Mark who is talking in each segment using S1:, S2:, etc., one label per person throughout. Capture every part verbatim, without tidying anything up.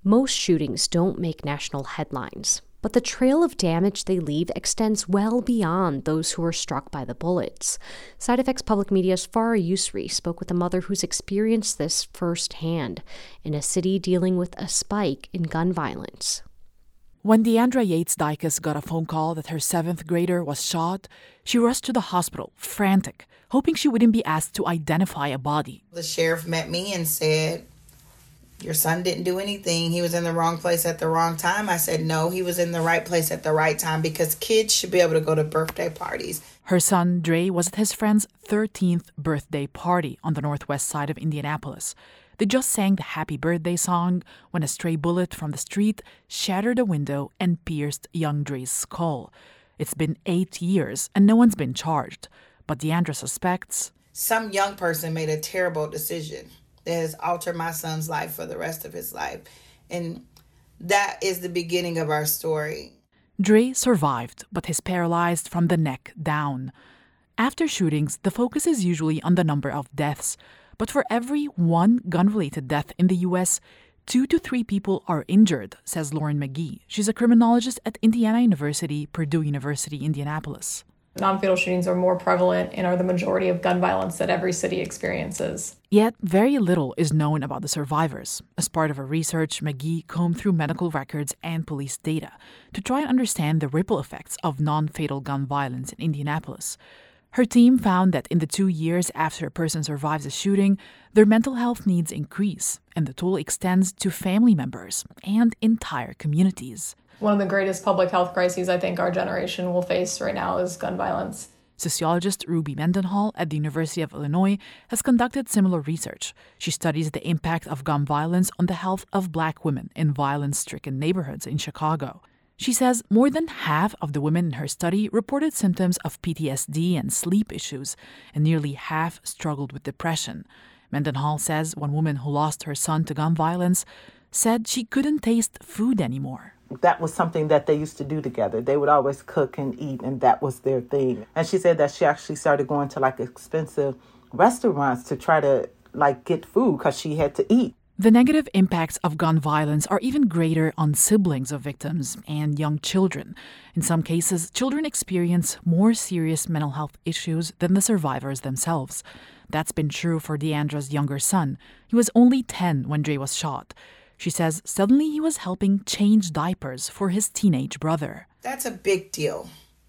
S1: Most shootings don't make national headlines, but the trail of damage they leave extends well beyond those who are struck by the bullets. SideFX Public Media's Farah Yusri spoke with a mother who's experienced this firsthand in a city dealing with a spike in gun violence.
S2: When Deandra Yates Dicus got a phone call that her seventh grader was shot, she rushed to the hospital, frantic, hoping she wouldn't be asked to identify a body.
S3: The sheriff met me and said, "Your son didn't do anything. He was in the wrong place at the wrong time." I said, "No, he was in the right place at the right time because kids should be able to go to birthday parties."
S2: Her son, Dre, was at his friend's thirteenth birthday party on the northwest side of Indianapolis. They just sang the happy birthday song when a stray bullet from the street shattered a window and pierced young Dre's skull. It's been eight years and no one's been charged. But Deandra suspects
S3: some young person made a terrible decision that has altered my son's life for the rest of his life. And that is the beginning of our story.
S2: Dre survived, but he's paralyzed from the neck down. After shootings, the focus is usually on the number of deaths. But for every one gun-related death in the U S, two to three people are injured, says Lauren McGee. She's a criminologist at Indiana University, Purdue University, Indianapolis.
S4: Non-fatal shootings are more prevalent and are the majority of gun violence that every city experiences.
S2: Yet, very little is known about the survivors. As part of her research, McGee combed through medical records and police data to try and understand the ripple effects of non-fatal gun violence in Indianapolis. Her team found that in the two years after a person survives a shooting, their mental health needs increase, and the toll extends to family members and entire communities.
S4: One of the greatest public health crises I think our generation will face right now is gun violence.
S2: Sociologist Ruby Mendenhall at the University of Illinois has conducted similar research. She studies the impact of gun violence on the health of Black women in violence-stricken neighborhoods in Chicago. She says more than half of the women in her study reported symptoms of P T S D and sleep issues, and nearly half struggled with depression. Mendenhall says one woman who lost her son to gun violence said she couldn't taste food anymore.
S5: That was something that they used to do together. They would always cook and eat, and that was their thing. And she said that she actually started going to like expensive restaurants to try to like get food because she had to eat.
S2: The negative impacts of gun violence are even greater on siblings of victims and young children. In some cases, children experience more serious mental health issues than the survivors themselves. That's been true for Deandra's younger son. He was only ten when Dre was shot. She says suddenly he was helping change diapers for his teenage brother.
S3: That's a big deal.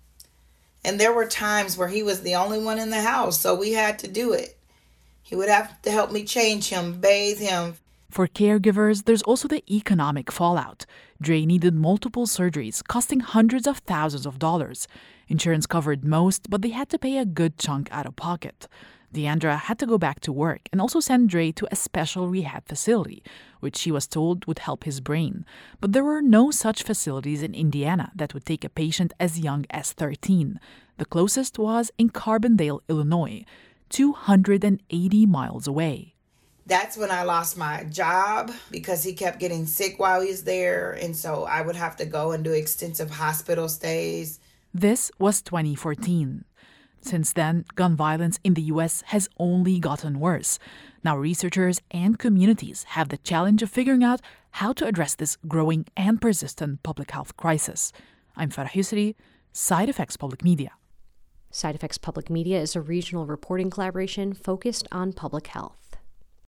S3: And there were times where he was the only one in the house, so we had to do it. He would have to help me change him, bathe him.
S2: For caregivers, there's also the economic fallout. Dre needed multiple surgeries, costing hundreds of thousands of dollars. Insurance covered most, but they had to pay a good chunk out of pocket. Deandra had to go back to work and also send Dre to a special rehab facility, which she was told would help his brain. But there were no such facilities in Indiana that would take a patient as young as thirteen. The closest was in Carbondale, Illinois, two hundred eighty miles away.
S3: That's when I lost my job because he kept getting sick while he was there. And so I would have to go and do extensive hospital stays.
S2: This was twenty fourteen. Since then, gun violence in the U S has only gotten worse. Now researchers and communities have the challenge of figuring out how to address this growing and persistent public health crisis. I'm Farah Yusri, SideFX Public Media.
S1: SideFX Public Media is a regional reporting collaboration focused on public health.